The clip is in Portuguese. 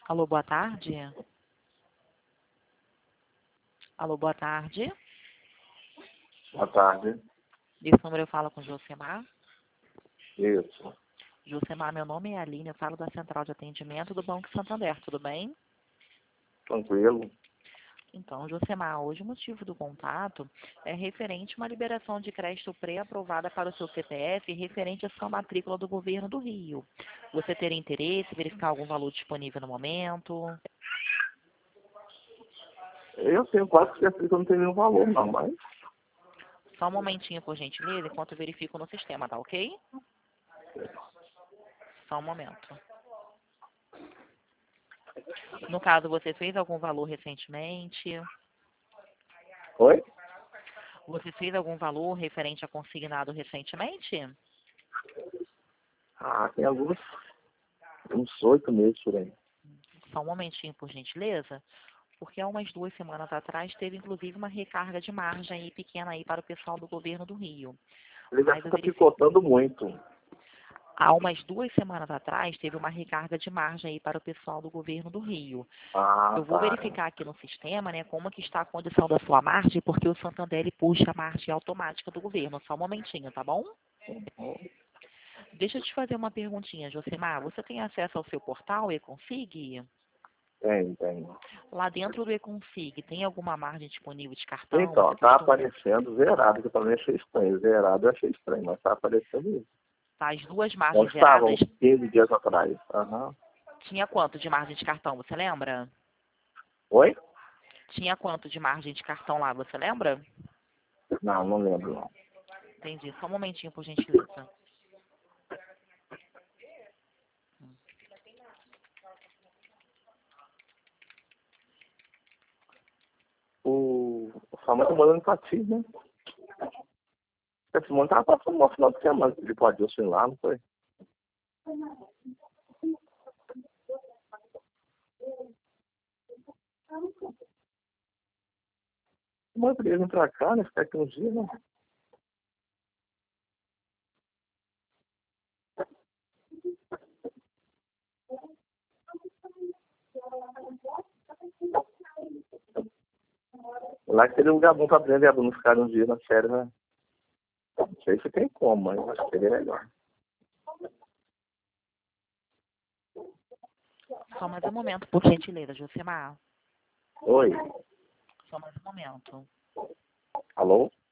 Alô, boa tarde. Alô, boa tarde. Boa tarde. Desse número eu falo com Josemar. Isso. Josemar, meu nome é Aline, eu falo da Central de Atendimento do Banco Santander, tudo bem? Tranquilo. Então, Josemar, hoje o motivo do contato é referente a uma liberação de crédito pré-aprovada para o seu CPF referente à sua matrícula do Governo do Rio. Você teria interesse em verificar algum valor disponível no momento? Eu tenho quase certeza que eu não tenho nenhum valor, não, mas Só um momentinho, por gentileza, enquanto eu verifico no sistema, tá ok? Só um momento. No caso, você fez algum valor recentemente? Oi? Você fez algum valor referente a consignado recentemente? Tem uns 8 meses por aí. Só um momentinho, por gentileza. Porque há umas 2 semanas atrás teve inclusive uma recarga de margem aí pequena aí para o pessoal do Governo do Rio. Ele já Mas eu fica verifico. picotando muito. Há umas 2 semanas atrás teve uma recarga de margem aí para o pessoal do Governo do Rio. Eu vou Tá. verificar aqui no sistema, né, como que está a condição da sua margem, porque o Santander ele puxa a margem automática do governo. Só um momentinho, tá bom? Deixa eu te fazer uma perguntinha, Josemar. Você tem acesso ao seu portal Econfig? Tem. Lá dentro do Econfig, tem alguma margem disponível de cartão? Então, Você tá costuma... aparecendo zerado, que eu também achei estranho. Zerado eu achei estranho, mas tá aparecendo isso. Tá, as duas margens Onde estavam zeradas, 15 dias atrás. Aham. tinha quanto de margem de cartão, você lembra? Oi? Tinha quanto de margem de cartão lá, você lembra? Não lembro, não. Entendi. Só um momentinho, por gentileza. O Samuel tá morando em Pati, né? Esse mundo tava passando no final de semana. Ele pode ir lá, não foi? Mas eu queria vir pra cá, né? Ficar aqui uns dias, né? Lá que seria um lugar bom pra aprender a não ficar uns dias na férias, né? Não sei se tem como, mas acho que seria melhor. Só mais um momento, por gentileza, Josemar. Oi? Só mais um momento. Alô?